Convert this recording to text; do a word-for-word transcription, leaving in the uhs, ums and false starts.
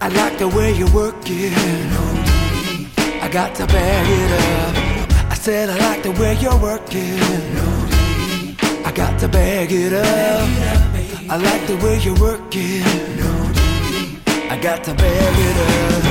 like the way you work it. I got to bag it up. I said I like the way you work it. I got to bag it up. I like the way you work it. I got to bag it up.